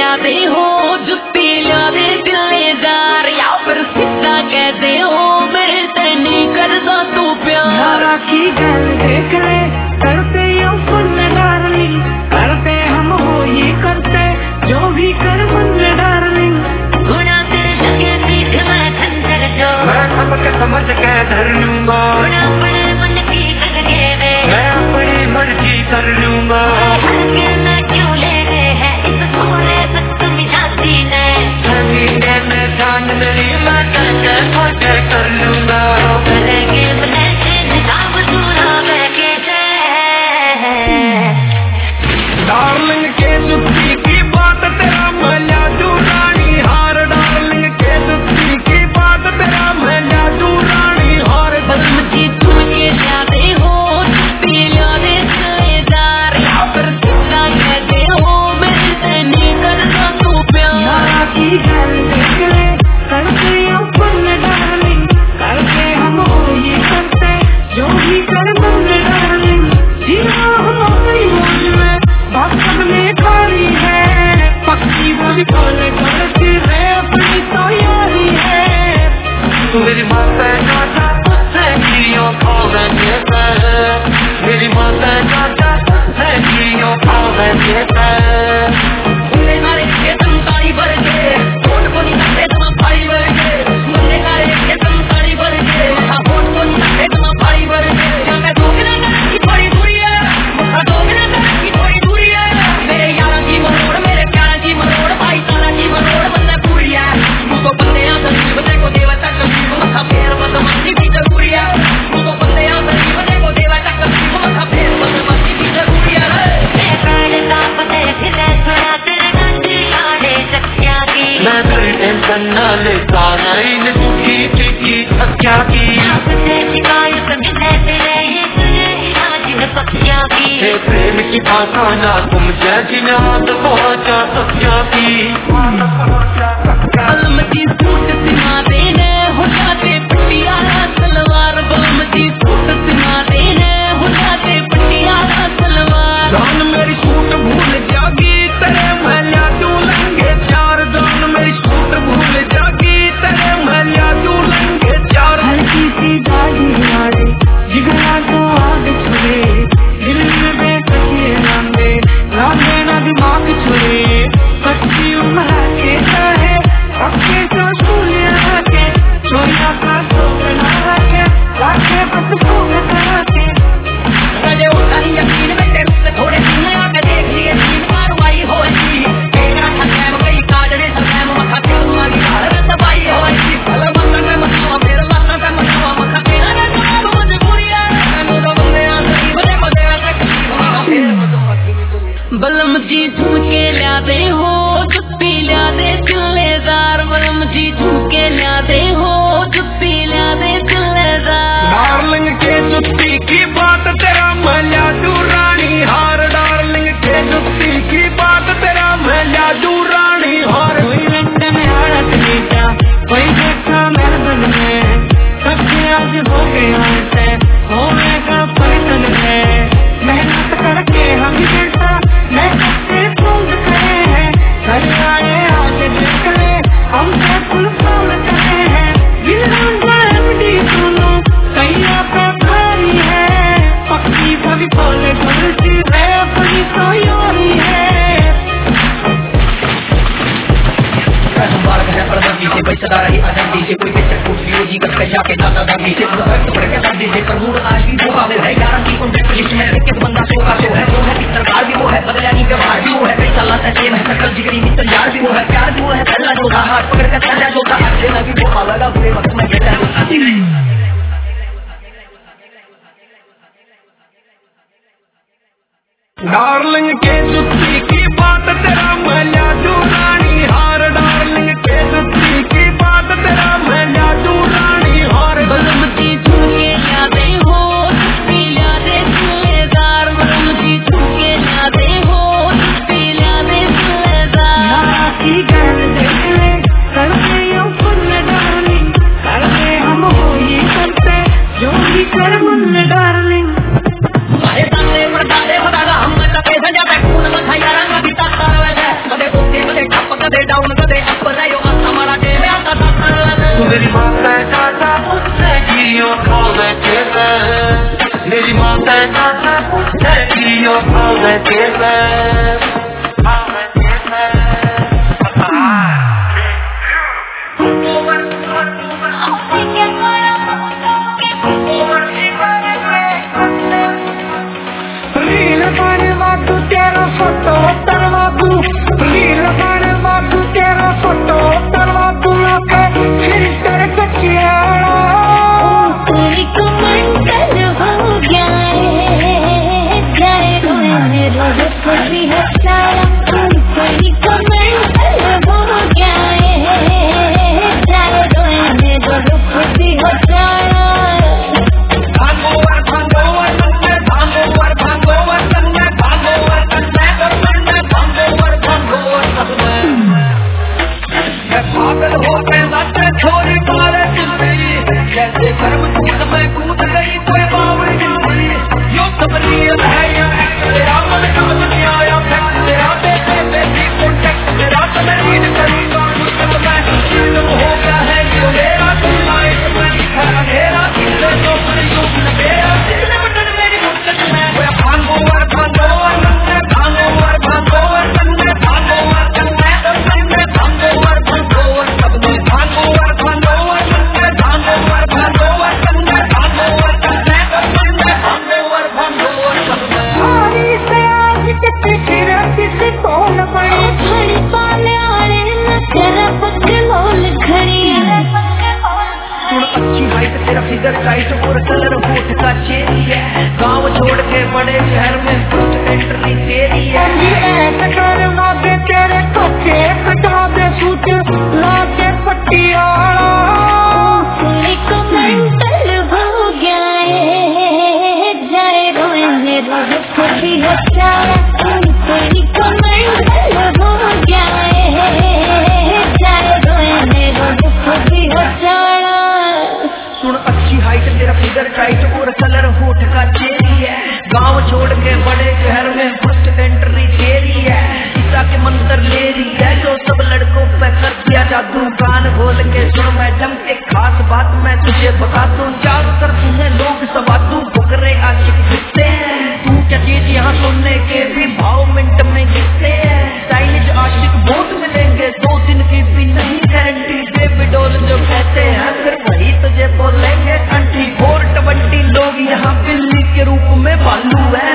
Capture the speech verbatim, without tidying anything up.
लाते हो, जुत्ती लाते दिलेदार, या फिर सीधा कहते हो मेरे से नहीं करता तू प्यार। की गल देख ले करते यो फुल डार्लिंग, करते हम हो ये करते जो भी कर मन डार्लिंग। गुना तेरे लगे सीख मैं खंजर जो, मैं सबके समझ के धर लूंगा, गुना अपने मन की कदरे में मैं अपनी मर्जी कर लूंगा। हल्के न क्यों ले गए हैं इस भोले सख्त मिजाजी ने, सीने में जान मेरी मैं कैसे खोजे कर लूंगा। करेंगे बनेंगे निजाम दूरा बहके से। डार्लिंग के जुत्ती की बात तेरा मैं तू रानी हार, डार्लिंग के जुत्ती की बात तेरा मैं तू रानी हार। बलमती तुम ये लाते हो, जुत्ती लाते दिलेदार, या फिर सीधा कहते हो मेरे से नहीं करता तू प्यार। की गल देख ले करते अपन डार्लिंग, करते हम हो ये करते जो भी कर मन डार्लिंग। जीना हम अपनी मौज में बात में खारी है, पक्की बोली बोले करती है अपनी तो यारी है। मेरी माता चाचा तुझसे जियो खावे देता है, मेरी माता चाचा तुझसे जियो खावे देता है। मुन्ने मारे के तुम ताड़ी भर के, होठ को नहीं सकते तुम फाड़ी भर के, मुन्ने मारे के तुम ताड़ी भर के, होठ को नहीं सकते तुम फाड़ी भर के। जब मैं दोगुना तरह की थोड़ी दूरी है, मुझे दोगुना तरह की थोड़ी दूरी है, मेरे यारा की मरोड़, मेरे प्यारा की मरोड़, भाई तारा की मरोड़ बंदा पूरी है। मुझको बंदे यहाँ तकलीफ देखो देवता तकलीफ, मथा फेर बदमाशी भी जरूरी है। मुझको बंदे यहाँ तकलीफ देखो देवता तकलीफ, मथा फेर बदमाशी भी जरूरी है। मैं तेरी टेंशन न लेता नहीं दुखी चिकी क्या की, हे प्रेम की भाषा ना तुम जैसी ने हाथ पहुँचा सत्या की। बलमती सूट सिमाते हैं हो जाते पटियाला सलवार, बलमती सूट सिमाते हैं हो जाते पटियाला सलवार। जान मेरी सूट भूल जागी तेरे महलिया तू लंगे चार, जान मेरी सूट भूल जागी तेरे महलिया तू लंगे चार। हल्की सी दाढ़ी मारे जिगरा को आग छुए, दिल में बेकसिए लांदे लांदे ना दिमाग छुए। कच्ची उम्र के है पक्के तो स्कूलिया के, चोरिया का सोच ना रखे रखे बस भूल के। कदे होता नहीं यकीन में तेरे से थोड़े दिन आके देख लिए तीन कार्रवाई होगी, तेरा ठगैम कई काजरे सगैम मथा तेल मारी हार दबाई होगी। भला बंदा में मथवा मेरा लाना का मथवा मथा तेरा ना जवाब मजबूरी है, मैं तो बंदे आ गई बड़े बड़े तक फिर बलमती झुमके लाते हो, जुत्ती लाते दिलेदार, बलमती झुमके लाते हो, जुत्ती लाते दिलेदार। डार्लिंग के जुत्ती की बात तेरा मैं तू रानी हार, डार्लिंग के जुत्ती की बात तेरा मैं तू रानी हार। कोई लंदन में आड़त बेटा, कोई देखा मेलबर्न में, सबसे आज हो गया है हो गया पैदल है। मेहनत करके हम बेटा मैं सबसे फोन करे हैं, घर आए आज देख ले हमसे फुल फोन करे हैं। दी सुनो कैया पे भारी है, पक्की बोली बोले करती है अपनी तो यारी है। बालक है परदादी से कोई सदा रही आजादी से, कोई बेचक कुछ योजी कर कशा के दादा दादी से पड़ के दादी से प्रभु आज भी धोखा में है। यार की कौन पुलिस में रख के बंदा सो का सो है, वो है सरकार भी वो है, बदला नहीं व्यवहार भी वो है, कई साल से सेम है सकल जिगरी मित्र यार भी वो है, प्यार भी वो है, पहला जो था हाथ पकड़ के ताजा जो था आज से भी धोखा लगा पूरे वक्त में बेटा आती नहीं। डार्लिंग के जुत्ती की बात तेरा मैं तू रानी हार, डार्लिंग के जुत्ती की बात तेरा मैं तू रानी हार। बलमती झुमके लाते हो, जुत्ती लाते दिलेदार, बलमती झुमके लाते हो, जुत्ती लाते दिलेदार। की गल देख ले करते यो फुल डार्लिंग, करते हम हो ये करते जो भी कर मन डार्लिंग। अरे दाले पर दाले बतागा हम मतलब कैसे जाता खून मथा यारा का भी ताकत है, कदे कुत्ते कदे डाउन कदे अप रहो असा मारा के मैं आता था मेरी माता दादा पूछते कियो खावे तेरे मेरी माता दादा पूछते कियो खावे तेरे खावे तेरे रील बनवा तू तेरा फोटो तरवा तू रील बनवा तू तेरा फोटो तरवा तू लाके फिल्टर कचिया कोई कमेंटल हो गया है जाए रोने रोज कोई है सारा कोई कमेंटल हो गया है जाए रोने रोज कोई है सारा पागल हो गए बातें छोरी मारे जिंदगी जैसे कर्म कूद में कूद गई कोई बावड़ी जिंदगी यो सब रियल है या तेरा मन का दुनिया या फैक्ट तेरा बेटे बेटी कॉन्टेक्ट तेरा तो मैं रीड करूंगा मुझसे मैं फिल्म हो गया है जो मेरा तुम लाइट में दिखा मेरा किससे तो पर यूं मेरा दिल बटन मेरी मुट्ठी में वो भांगो वर भांगो वर नन्हे भांगो वर भांगो वर नन्हे भांगो वर नन्हे नन्हे भांगो वर भांगो वर सबने भांगो वर भांगो वर नन्हे भांगो वर भांगो वर नन्हे भांगो वर नन्हे नन्हे भांगो वर भांगो वर सबने हरी से आज कितनी फिरती से कौन पड़े खड़ी पाले आले न तेरा पकलोल खड़ी सुन अच्छी हाइट तेरा फिगर टाइट और कलर होठ का चेरी है गांव छोड़ के बड़े शहर में फर्स्ट एंट्री तेरी है ऐसे कर माथे तेरे कच्चे कटा दे सूट लाके पट्टियाला कोई कमेंटल हो गया है जाए रोने रोज कोई है सारा कोई कमेंटल हो गया है जाए रोने रोज कोई है सारा सुन अच्छी हाइट तेरा फिगर टाइट और कलर होठ का चेरी है गांव छोड़ के बड़े शहर में फर्स्ट एंट्री तेरी है सीता के मंत्र ले रही है जो सब लड़कों पे कर दिया जादू कान खोल के सुन मैडम एक खास बात मैं तुझे बता दूं चारों तरफ है लोग सवादू फुकरे आशिक दिखते हैं तू क्या चीज यहाँ सुनने के भी भाव मिनट में गिरते हैं स्टाइलिश आशिक बहुत मिलेंगे दो दिन की भी नहीं गारंटी बेबी डॉल जो कहते हैं फिर वही तुझे बोलेंगे ट्वेंटी फोर ट्वेंटी लोग यहाँ बिल्ली के रूप में बालू है